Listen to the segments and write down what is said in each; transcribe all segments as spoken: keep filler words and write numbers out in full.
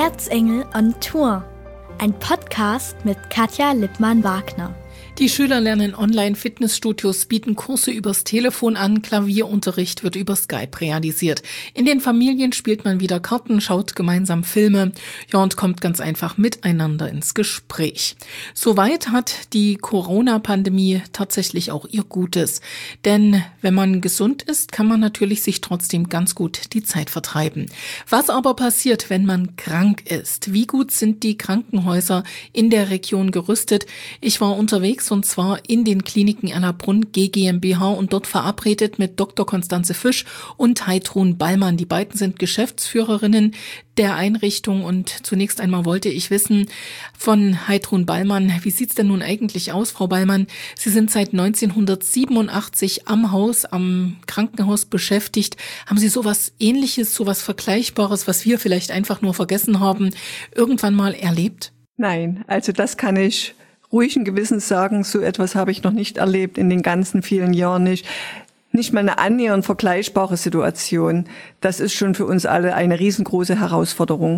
Erzengel on Tour, ein Podcast mit Katja Lippmann-Wagner. Die Schüler lernen online, Fitnessstudios bieten Kurse übers Telefon an, Klavierunterricht wird über Skype realisiert. In den Familien spielt man wieder Karten, schaut gemeinsam Filme, ja, und kommt ganz einfach miteinander ins Gespräch. Soweit hat die Corona-Pandemie tatsächlich auch ihr Gutes. Denn wenn man gesund ist, kann man natürlich sich trotzdem ganz gut die Zeit vertreiben. Was aber passiert, wenn man krank ist? Wie gut sind die Krankenhäuser in der Region gerüstet? Ich war unterwegs und zwar in den Kliniken Erlabrunn G GmbH und dort verabredet mit Doktor Constanze Fisch und Heidrun Ballmann. Die beiden sind Geschäftsführerinnen der Einrichtung und zunächst einmal wollte ich wissen von Heidrun Ballmann, wie sieht's denn nun eigentlich aus, Frau Ballmann? Sie sind seit neunzehnhundertsiebenundachtzig am Haus, am Krankenhaus beschäftigt. Haben Sie sowas Ähnliches, sowas Vergleichbares, was wir vielleicht einfach nur vergessen haben, irgendwann mal erlebt? Nein, also das kann ich ruhigen Gewissens sagen, so etwas habe ich noch nicht erlebt, in den ganzen vielen Jahren nicht. Nicht mal eine annähernd vergleichbare Situation. Das ist schon für uns alle eine riesengroße Herausforderung.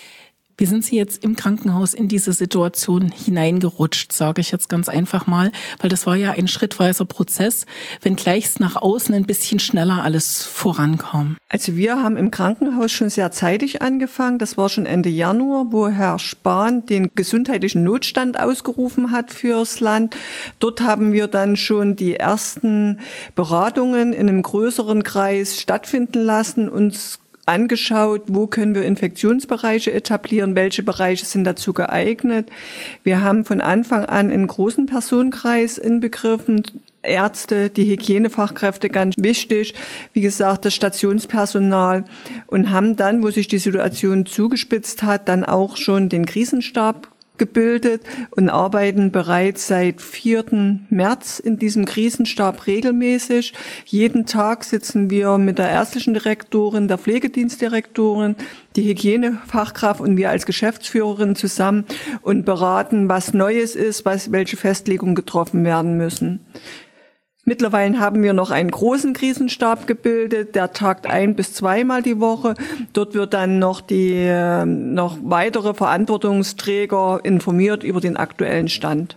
Wie sind Sie jetzt im Krankenhaus in diese Situation hineingerutscht, sage ich jetzt ganz einfach mal, weil das war ja ein schrittweiser Prozess, wenngleich es nach außen ein bisschen schneller alles vorankam. Also wir haben im Krankenhaus schon sehr zeitig angefangen, das war schon Ende Januar, wo Herr Spahn den gesundheitlichen Notstand ausgerufen hat fürs Land. Dort haben wir dann schon die ersten Beratungen in einem größeren Kreis stattfinden lassen, uns angeschaut, wo können wir Infektionsbereiche etablieren, welche Bereiche sind dazu geeignet. Wir haben von Anfang an einen großen Personenkreis inbegriffen, Ärzte, die Hygienefachkräfte, ganz wichtig, wie gesagt, das Stationspersonal, und haben dann, wo sich die Situation zugespitzt hat, dann auch schon den Krisenstab gebildet und arbeiten bereits seit vierten März in diesem Krisenstab regelmäßig. Jeden Tag sitzen wir mit der ärztlichen Direktorin, der Pflegedienstdirektorin, die Hygienefachkraft und wir als Geschäftsführerin zusammen und beraten, was Neues ist, was, welche Festlegungen getroffen werden müssen. Mittlerweile haben wir noch einen großen Krisenstab gebildet, der tagt ein- bis zweimal die Woche. Dort wird dann noch die noch weitere Verantwortungsträger informiert über den aktuellen Stand.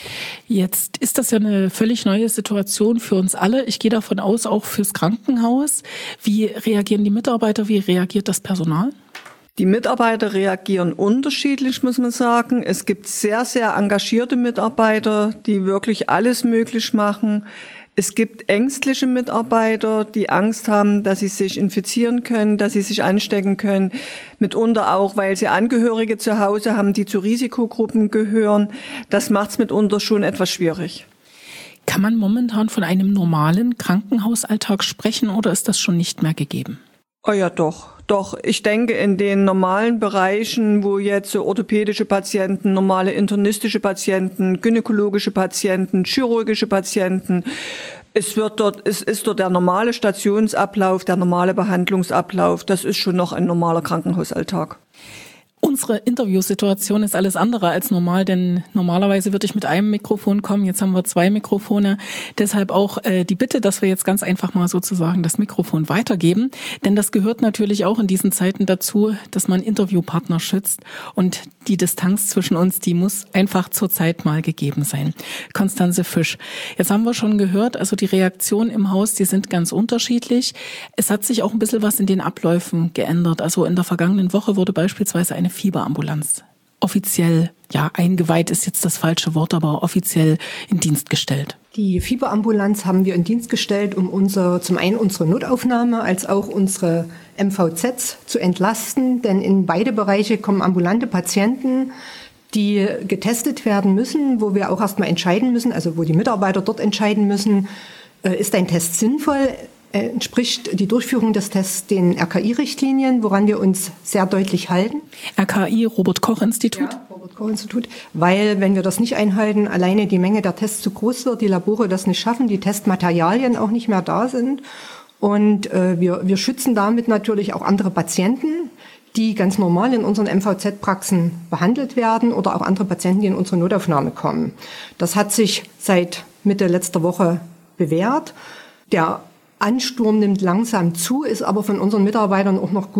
Jetzt ist das ja eine völlig neue Situation für uns alle. Ich gehe davon aus, auch fürs Krankenhaus. Wie reagieren die Mitarbeiter, wie reagiert das Personal? Die Mitarbeiter reagieren unterschiedlich, muss man sagen. Es gibt sehr, sehr engagierte Mitarbeiter, die wirklich alles möglich machen. Es gibt ängstliche Mitarbeiter, die Angst haben, dass sie sich infizieren können, dass sie sich anstecken können. Mitunter auch, weil sie Angehörige zu Hause haben, die zu Risikogruppen gehören. Das macht es mitunter schon etwas schwierig. Kann man momentan von einem normalen Krankenhausalltag sprechen oder ist das schon nicht mehr gegeben? Oh ja, doch. Doch, ich denke, in den normalen Bereichen, wo jetzt so orthopädische Patienten, normale internistische Patienten, gynäkologische Patienten, chirurgische Patienten, es wird dort, es ist dort der normale Stationsablauf, der normale Behandlungsablauf. Das ist schon noch ein normaler Krankenhausalltag. Unsere Interviewsituation ist alles andere als normal, denn normalerweise würde ich mit einem Mikrofon kommen. Jetzt haben wir zwei Mikrofone. Deshalb auch äh, die Bitte, dass wir jetzt ganz einfach mal sozusagen das Mikrofon weitergeben. Denn das gehört natürlich auch in diesen Zeiten dazu, dass man Interviewpartner schützt. Und die Distanz zwischen uns, die muss einfach zurzeit mal gegeben sein. Constanze Fisch, jetzt haben wir schon gehört, also die Reaktionen im Haus, die sind ganz unterschiedlich. Es hat sich auch ein bisschen was in den Abläufen geändert. Also in der vergangenen Woche wurde beispielsweise eine Fieberambulanz offiziell, ja, eingeweiht ist jetzt das falsche Wort, aber offiziell in Dienst gestellt. Die Fieberambulanz haben wir in Dienst gestellt, um unser, zum einen unsere Notaufnahme als auch unsere M V Zs zu entlasten, denn in beide Bereiche kommen ambulante Patienten, die getestet werden müssen, wo wir auch erstmal entscheiden müssen, also wo die Mitarbeiter dort entscheiden müssen, ist ein Test sinnvoll? Entspricht die Durchführung des Tests den R K I-Richtlinien, woran wir uns sehr deutlich halten. R K I, Robert-Koch-Institut? Ja, Robert-Koch-Institut, weil wenn wir das nicht einhalten, alleine die Menge der Tests zu groß wird, die Labore das nicht schaffen, die Testmaterialien auch nicht mehr da sind. Und äh, wir, wir schützen damit natürlich auch andere Patienten, die ganz normal in unseren M V Z-Praxen behandelt werden oder auch andere Patienten, die in unsere Notaufnahme kommen. Das hat sich seit Mitte letzter Woche bewährt. Der Ansturm nimmt langsam zu, ist aber von unseren Mitarbeitern auch noch gut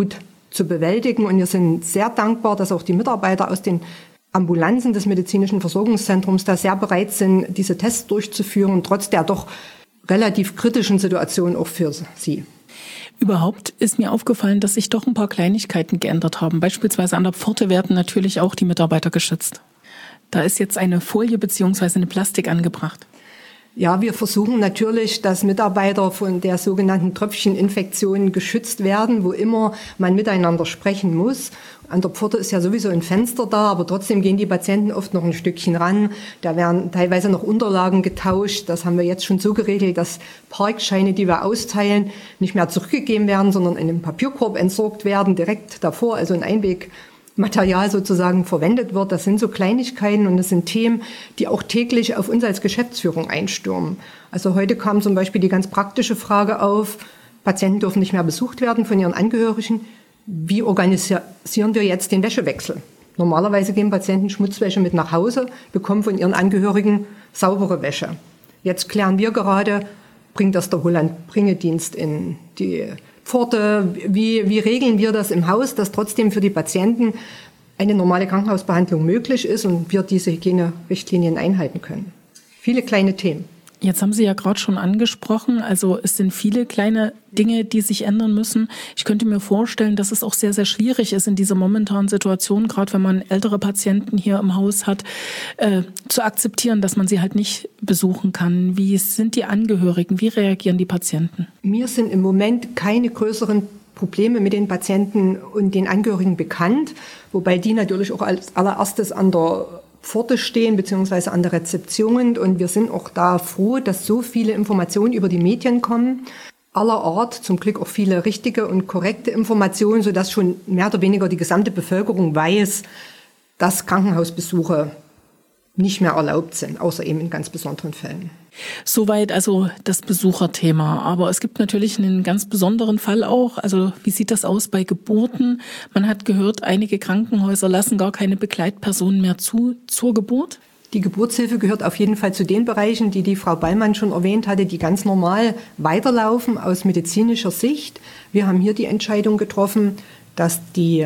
zu bewältigen. Und wir sind sehr dankbar, dass auch die Mitarbeiter aus den Ambulanzen des medizinischen Versorgungszentrums da sehr bereit sind, diese Tests durchzuführen, trotz der doch relativ kritischen Situation auch für sie. Überhaupt ist mir aufgefallen, dass sich doch ein paar Kleinigkeiten geändert haben. Beispielsweise an der Pforte werden natürlich auch die Mitarbeiter geschützt. Da ist jetzt eine Folie bzw. eine Plastik angebracht. Ja, wir versuchen natürlich, dass Mitarbeiter von der sogenannten Tröpfcheninfektion geschützt werden, wo immer man miteinander sprechen muss. An der Pforte ist ja sowieso ein Fenster da, aber trotzdem gehen die Patienten oft noch ein Stückchen ran. Da werden teilweise noch Unterlagen getauscht. Das haben wir jetzt schon so geregelt, dass Parkscheine, die wir austeilen, nicht mehr zurückgegeben werden, sondern in einem Papierkorb entsorgt werden, direkt davor, also ein Einwegmaterial sozusagen verwendet wird. Das sind so Kleinigkeiten und das sind Themen, die auch täglich auf uns als Geschäftsführung einstürmen. Also heute kam zum Beispiel die ganz praktische Frage auf, Patienten dürfen nicht mehr besucht werden von ihren Angehörigen. Wie organisieren wir jetzt den Wäschewechsel? Normalerweise gehen Patienten Schmutzwäsche mit nach Hause, bekommen von ihren Angehörigen saubere Wäsche. Jetzt klären wir gerade, bringt das der Holland-Bringedienst in die Pforte? Wie, wie regeln wir das im Haus, dass trotzdem für die Patienten eine normale Krankenhausbehandlung möglich ist und wir diese Hygienerichtlinien einhalten können? Viele kleine Themen. Jetzt haben Sie ja gerade schon angesprochen, also es sind viele kleine Dinge, die sich ändern müssen. Ich könnte mir vorstellen, dass es auch sehr, sehr schwierig ist in dieser momentanen Situation, gerade wenn man ältere Patienten hier im Haus hat, äh, zu akzeptieren, dass man sie halt nicht besuchen kann. Wie sind die Angehörigen? Wie reagieren die Patienten? Mir sind im Moment keine größeren Probleme mit den Patienten und den Angehörigen bekannt, wobei die natürlich auch als allererstes an der Pforte stehen, beziehungsweise an der Rezeption. Und wir sind auch da froh, dass so viele Informationen über die Medien kommen. Aller Art, zum Glück auch viele richtige und korrekte Informationen, sodass schon mehr oder weniger die gesamte Bevölkerung weiß, dass Krankenhausbesuche nicht mehr erlaubt sind, außer eben in ganz besonderen Fällen. Soweit also das Besucherthema. Aber es gibt natürlich einen ganz besonderen Fall auch. Also wie sieht das aus bei Geburten? Man hat gehört, einige Krankenhäuser lassen gar keine Begleitpersonen mehr zu zur Geburt. Die Geburtshilfe gehört auf jeden Fall zu den Bereichen, die die Frau Ballmann schon erwähnt hatte, die ganz normal weiterlaufen aus medizinischer Sicht. Wir haben hier die Entscheidung getroffen, dass die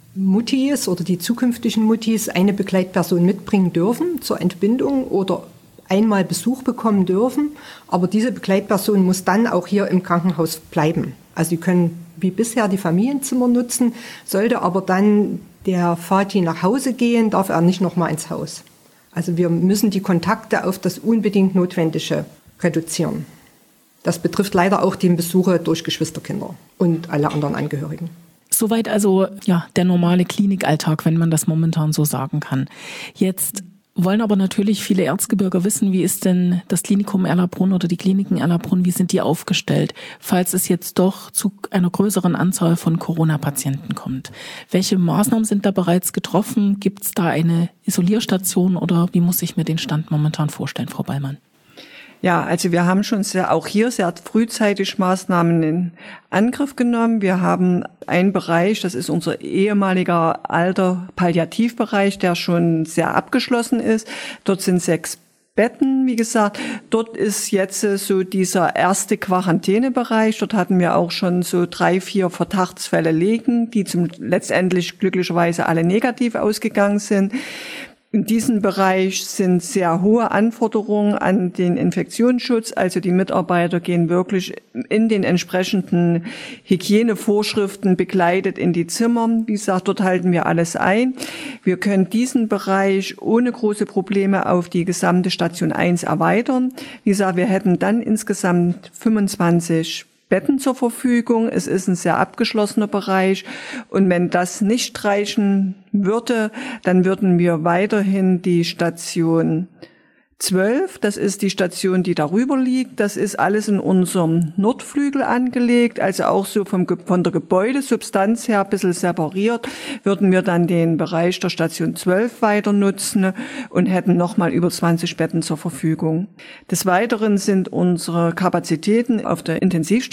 Muttis oder die zukünftigen Muttis eine Begleitperson mitbringen dürfen zur Entbindung oder einmal Besuch bekommen dürfen. Aber diese Begleitperson muss dann auch hier im Krankenhaus bleiben. Also sie können wie bisher die Familienzimmer nutzen, sollte aber dann der Vati nach Hause gehen, darf er nicht nochmal ins Haus. Also wir müssen die Kontakte auf das unbedingt Notwendige reduzieren. Das betrifft leider auch die Besuche durch Geschwisterkinder und alle anderen Angehörigen. Soweit also ja der normale Klinikalltag, wenn man das momentan so sagen kann. Jetzt wollen aber natürlich viele Erzgebirger wissen, wie ist denn das Klinikum Erlabrunn oder die Kliniken Erlabrunn, wie sind die aufgestellt, falls es jetzt doch zu einer größeren Anzahl von Corona-Patienten kommt. Welche Maßnahmen sind da bereits getroffen? Gibt es da eine Isolierstation oder wie muss ich mir den Stand momentan vorstellen, Frau Ballmann? Ja, also wir haben schon sehr, auch hier sehr frühzeitig Maßnahmen in Angriff genommen. Wir haben einen Bereich, das ist unser ehemaliger alter Palliativbereich, der schon sehr abgeschlossen ist. Dort sind sechs Betten, wie gesagt. Dort ist jetzt so dieser erste Quarantänebereich. Dort hatten wir auch schon so drei, vier Verdachtsfälle liegen, die zum letztendlich glücklicherweise alle negativ ausgegangen sind. In diesem Bereich sind sehr hohe Anforderungen an den Infektionsschutz. Also die Mitarbeiter gehen wirklich in den entsprechenden Hygienevorschriften begleitet in die Zimmer. Wie gesagt, dort halten wir alles ein. Wir können diesen Bereich ohne große Probleme auf die gesamte Station eins erweitern. Wie gesagt, wir hätten dann insgesamt fünfundzwanzig Betten zur Verfügung. Es ist ein sehr abgeschlossener Bereich. Und wenn das nicht reichen würde, dann würden wir weiterhin die Station zwölf, das ist die Station, die darüber liegt. Das ist alles in unserem Nordflügel angelegt, also auch so vom, von der Gebäudesubstanz her ein bisschen separiert, würden wir dann den Bereich der Station zwölf weiter nutzen und hätten nochmal über zwanzig Betten zur Verfügung. Des Weiteren sind unsere Kapazitäten auf der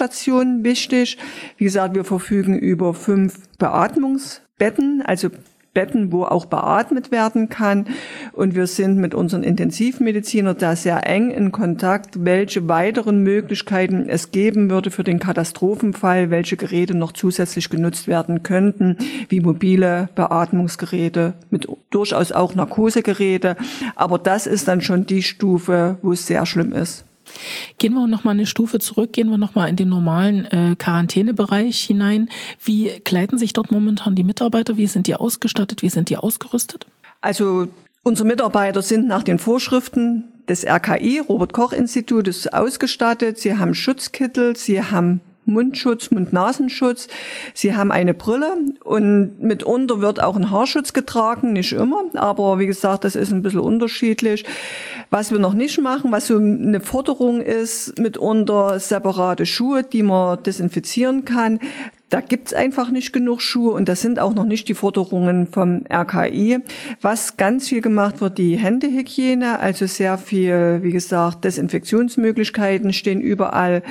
Intensivstation wichtig. Wie gesagt, wir verfügen über fünf Beatmungsbetten, also Betten, wo auch beatmet werden kann. Und wir sind mit unseren Intensivmedizinern da sehr eng in Kontakt, welche weiteren Möglichkeiten es geben würde für den Katastrophenfall, welche Geräte noch zusätzlich genutzt werden könnten, wie mobile Beatmungsgeräte, mit durchaus auch Narkosegeräte. Aber das ist dann schon die Stufe, wo es sehr schlimm ist. Gehen wir noch mal eine Stufe zurück, gehen wir noch mal in den normalen äh, Quarantänebereich hinein. Wie kleiden sich dort momentan die Mitarbeiter? Wie sind die ausgestattet? Wie sind die ausgerüstet? Also unsere Mitarbeiter sind nach den Vorschriften des R K I, Robert-Koch-Institutes, ausgestattet. Sie haben Schutzkittel, sie haben Mundschutz, Mund-Nasenschutz. Sie haben eine Brille und mitunter wird auch ein Haarschutz getragen, nicht immer, aber wie gesagt, das ist ein bisschen unterschiedlich. Was wir noch nicht machen, was so eine Forderung ist, mitunter separate Schuhe, die man desinfizieren kann. Da gibt's einfach nicht genug Schuhe und das sind auch noch nicht die Forderungen vom R K I. Was ganz viel gemacht wird, die Händehygiene, also sehr viel, wie gesagt, Desinfektionsmöglichkeiten stehen überall.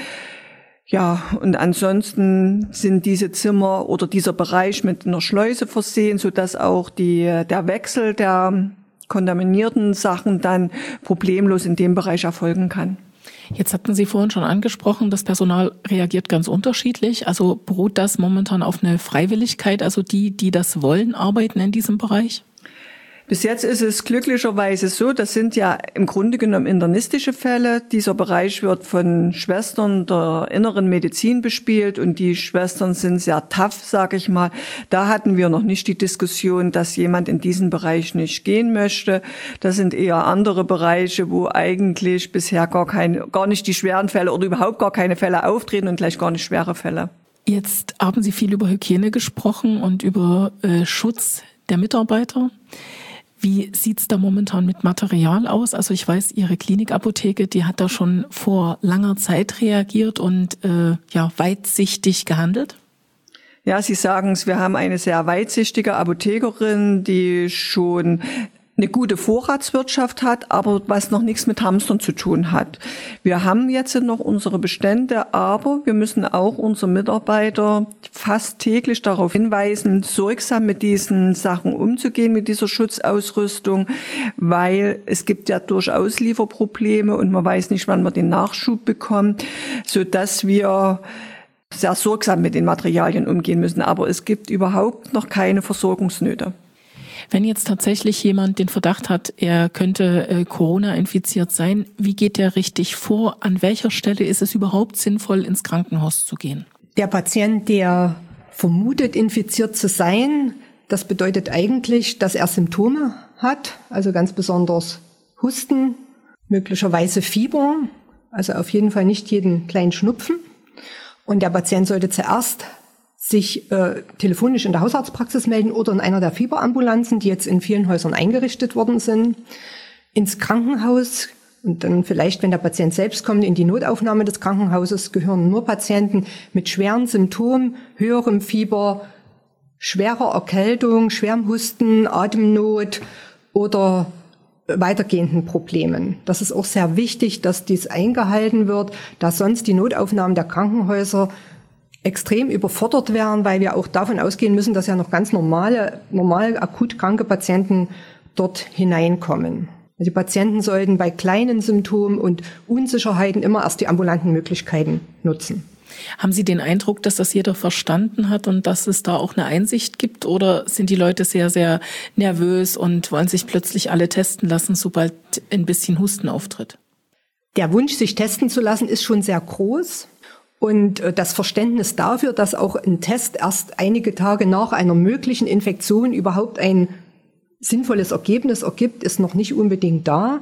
Ja, und ansonsten sind diese Zimmer oder dieser Bereich mit einer Schleuse versehen, sodass auch die, der Wechsel der kontaminierten Sachen dann problemlos in dem Bereich erfolgen kann. Jetzt hatten Sie vorhin schon angesprochen, das Personal reagiert ganz unterschiedlich. Also beruht das momentan auf eine Freiwilligkeit, also die, die das wollen, arbeiten in diesem Bereich? Bis jetzt ist es glücklicherweise so, das sind ja im Grunde genommen internistische Fälle. Dieser Bereich wird von Schwestern der inneren Medizin bespielt und die Schwestern sind sehr tough, sage ich mal. Da hatten wir noch nicht die Diskussion, dass jemand in diesen Bereich nicht gehen möchte. Das sind eher andere Bereiche, wo eigentlich bisher gar keine, gar nicht die schweren Fälle oder überhaupt gar keine Fälle auftreten und gleich gar nicht schwere Fälle. Jetzt haben Sie viel über Hygiene gesprochen und über äh, Schutz der Mitarbeiter. Wie sieht's da momentan mit Material aus? Also ich weiß, Ihre Klinikapotheke, die hat da schon vor langer Zeit reagiert und äh, ja weitsichtig gehandelt. Ja, Sie sagen es, wir haben eine sehr weitsichtige Apothekerin, die schon eine gute Vorratswirtschaft hat, aber was noch nichts mit Hamstern zu tun hat. Wir haben jetzt noch unsere Bestände, aber wir müssen auch unsere Mitarbeiter fast täglich darauf hinweisen, sorgsam mit diesen Sachen umzugehen, mit dieser Schutzausrüstung, weil es gibt ja durchaus Lieferprobleme und man weiß nicht, wann man den Nachschub bekommt, sodass wir sehr sorgsam mit den Materialien umgehen müssen. Aber es gibt überhaupt noch keine Versorgungsnöte. Wenn jetzt tatsächlich jemand den Verdacht hat, er könnte äh, Corona infiziert sein, wie geht der richtig vor? An welcher Stelle ist es überhaupt sinnvoll, ins Krankenhaus zu gehen? Der Patient, der vermutet, infiziert zu sein, das bedeutet eigentlich, dass er Symptome hat, also ganz besonders Husten, möglicherweise Fieber, also auf jeden Fall nicht jeden kleinen Schnupfen. Und der Patient sollte zuerst sich äh, telefonisch in der Hausarztpraxis melden oder in einer der Fieberambulanzen, die jetzt in vielen Häusern eingerichtet worden sind, ins Krankenhaus und dann vielleicht, wenn der Patient selbst kommt, in die Notaufnahme des Krankenhauses gehören nur Patienten mit schweren Symptomen, höherem Fieber, schwerer Erkältung, schwerem Husten, Atemnot oder weitergehenden Problemen. Das ist auch sehr wichtig, dass dies eingehalten wird, da sonst die Notaufnahmen der Krankenhäuser extrem überfordert werden, weil wir auch davon ausgehen müssen, dass ja noch ganz normale, normal akut kranke Patienten dort hineinkommen. Die Patienten sollten bei kleinen Symptomen und Unsicherheiten immer erst die ambulanten Möglichkeiten nutzen. Haben Sie den Eindruck, dass das jeder verstanden hat und dass es da auch eine Einsicht gibt? Oder sind die Leute sehr, sehr nervös und wollen sich plötzlich alle testen lassen, sobald ein bisschen Husten auftritt? Der Wunsch, sich testen zu lassen, ist schon sehr groß. Und das Verständnis dafür, dass auch ein Test erst einige Tage nach einer möglichen Infektion überhaupt ein sinnvolles Ergebnis ergibt, ist noch nicht unbedingt da.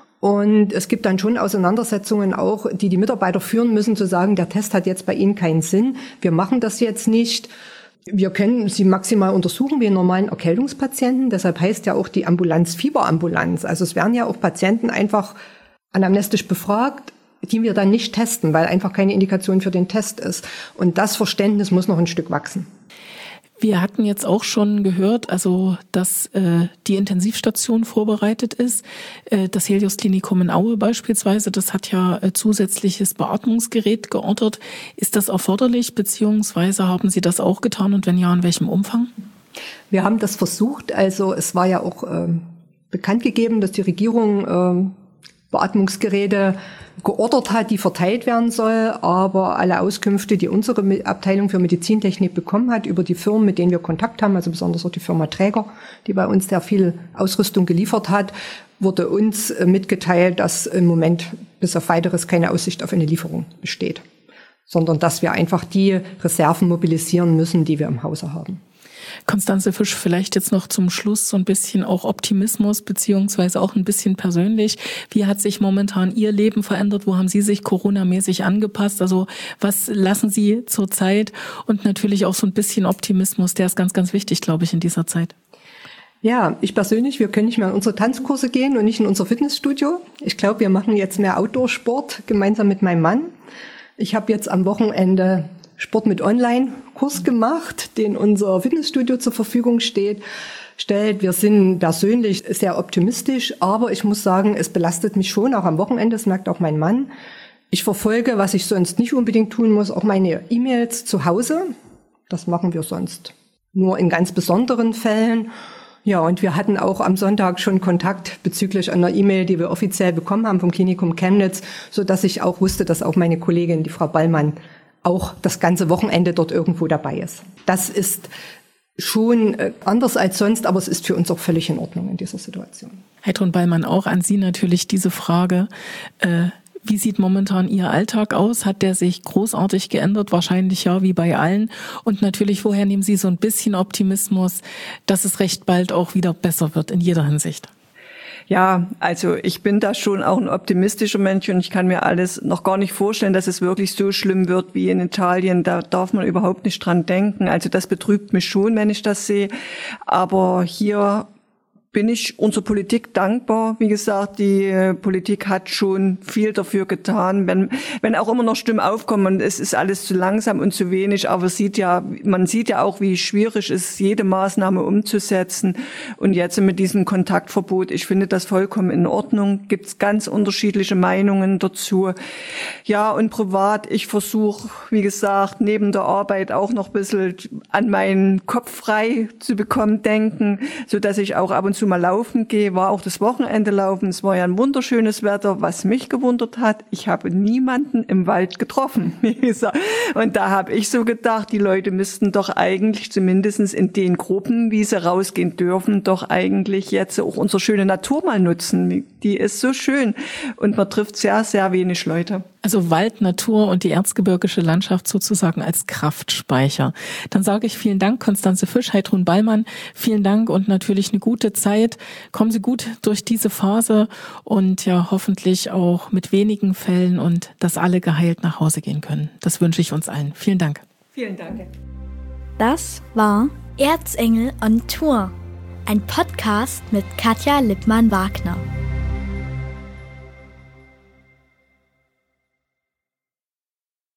Und es gibt dann schon Auseinandersetzungen auch, die die Mitarbeiter führen müssen, zu sagen, der Test hat jetzt bei Ihnen keinen Sinn, wir machen das jetzt nicht. Wir können Sie maximal untersuchen wie einen normalen Erkältungspatienten. Deshalb heißt ja auch die Ambulanz Fieberambulanz. Also es werden ja auch Patienten einfach anamnestisch befragt, die wir dann nicht testen, weil einfach keine Indikation für den Test ist. Und das Verständnis muss noch ein Stück wachsen. Wir hatten jetzt auch schon gehört, also dass äh, die Intensivstation vorbereitet ist. Äh, das Helios Klinikum in Aue beispielsweise, das hat ja äh, zusätzliches Beatmungsgerät geordert. Ist das erforderlich, beziehungsweise haben Sie das auch getan und wenn ja, in welchem Umfang? Wir haben das versucht. Also es war ja auch äh, bekannt gegeben, dass die Regierung äh, Beatmungsgeräte geordert hat, die verteilt werden soll. Aber alle Auskünfte, die unsere Abteilung für Medizintechnik bekommen hat, über die Firmen, mit denen wir Kontakt haben, also besonders auch die Firma Träger, die bei uns sehr viel Ausrüstung geliefert hat, wurde uns äh, mitgeteilt, dass im Moment bis auf Weiteres keine Aussicht auf eine Lieferung besteht, sondern dass wir einfach die Reserven mobilisieren müssen, die wir im Hause haben. Constanze Fisch, vielleicht jetzt noch zum Schluss so ein bisschen auch Optimismus, beziehungsweise auch ein bisschen persönlich. Wie hat sich momentan Ihr Leben verändert? Wo haben Sie sich Corona-mäßig angepasst? Also was lassen Sie zurzeit? Und natürlich auch so ein bisschen Optimismus, der ist ganz, ganz wichtig, glaube ich, in dieser Zeit. Ja, ich persönlich, wir können nicht mehr in unsere Tanzkurse gehen und nicht in unser Fitnessstudio. Ich glaube, wir machen jetzt mehr Outdoor-Sport gemeinsam mit meinem Mann. Ich habe jetzt am Wochenende Sport mit Online-Kurs gemacht, den unser Fitnessstudio zur Verfügung steht, stellt. Wir sind persönlich sehr optimistisch, aber ich muss sagen, es belastet mich schon, auch am Wochenende, das merkt auch mein Mann. Ich verfolge, was ich sonst nicht unbedingt tun muss, auch meine E-Mails zu Hause. Das machen wir sonst nur in ganz besonderen Fällen. Ja, und wir hatten auch am Sonntag schon Kontakt bezüglich einer E-Mail, die wir offiziell bekommen haben vom Klinikum Chemnitz, so dass ich auch wusste, dass auch meine Kollegin, die Frau Ballmann, auch das ganze Wochenende dort irgendwo dabei ist. Das ist schon anders als sonst, aber es ist für uns auch völlig in Ordnung in dieser Situation. Heidrun Ballmann, auch an Sie natürlich diese Frage. Äh, wie sieht momentan Ihr Alltag aus? Hat der sich großartig geändert? Wahrscheinlich ja, wie bei allen. Und natürlich, woher nehmen Sie so ein bisschen Optimismus, dass es recht bald auch wieder besser wird in jeder Hinsicht? Ja, also ich bin da schon auch ein optimistischer Mensch und ich kann mir alles noch gar nicht vorstellen, dass es wirklich so schlimm wird wie in Italien. Da darf man überhaupt nicht dran denken. Also das betrübt mich schon, wenn ich das sehe. Aber hier bin ich unserer Politik dankbar. Wie gesagt, die Politik hat schon viel dafür getan, wenn wenn auch immer noch Stimmen aufkommen und es ist alles zu langsam und zu wenig, aber sieht ja, man sieht ja auch, wie schwierig es ist, jede Maßnahme umzusetzen. Und jetzt mit diesem Kontaktverbot, ich finde das vollkommen in Ordnung. Gibt es ganz unterschiedliche Meinungen dazu. Ja, und privat, ich versuche, wie gesagt, neben der Arbeit auch noch ein bisschen an meinen Kopf frei zu bekommen, denken, so dass ich auch ab und zu mal laufen gehe, war auch das Wochenende laufen. Es war ja ein wunderschönes Wetter. Was mich gewundert hat, ich habe niemanden im Wald getroffen. Und da habe ich so gedacht, die Leute müssten doch eigentlich zumindest in den Gruppen, wie sie rausgehen dürfen, doch eigentlich jetzt auch unsere schöne Natur mal nutzen. Die ist so schön und man trifft sehr, sehr wenig Leute. Also Wald, Natur und die erzgebirgische Landschaft sozusagen als Kraftspeicher. Dann sage ich vielen Dank, Constanze Fisch, Heidrun Ballmann. Vielen Dank und natürlich eine gute Zeit. Kommen Sie gut durch diese Phase und ja hoffentlich auch mit wenigen Fällen und dass alle geheilt nach Hause gehen können. Das wünsche ich uns allen. Vielen Dank. Vielen Dank. Das war Erzengel on Tour, ein Podcast mit Katja Lippmann-Wagner.